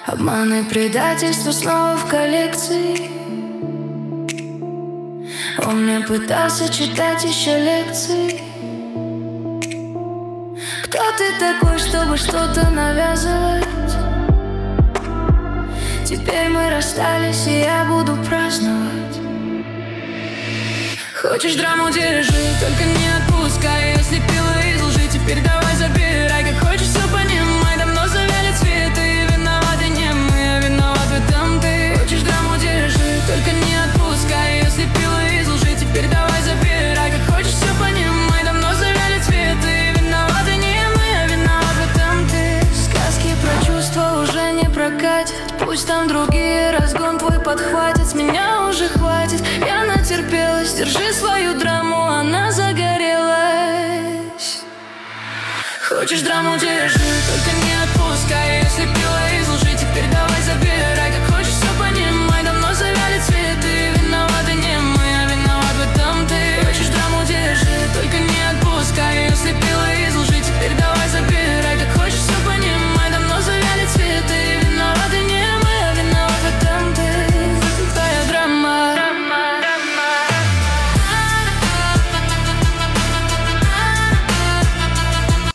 Обман и предательство снова в коллекции. Он мне пытался читать еще лекции. Кто ты такой, чтобы что-то навязывать? Теперь мы расстались, и я буду праздновать. Хочешь драму, держи, только не отпускай. Я слепила из лжи, теперь давай забирай. Как хочешь, все понимай, давно завяли цветы. Виноваты не мы, а виноват в этом ты. Хочешь драму, держи, только не отпускай. Я слепила из лжи, теперь давай забирай. Как хочешь, все понимай, давно завяли цветы. Виноваты не мы, а виноват в этом ты. Сказки про чувства уже не прокатят. Пусть там другие разгон твой подхватит. С меня уже хватит, я натерпелась. Держи свою драму, она загорелась. Хочешь драму, держи, только не отпускай. Я слепила из лжи,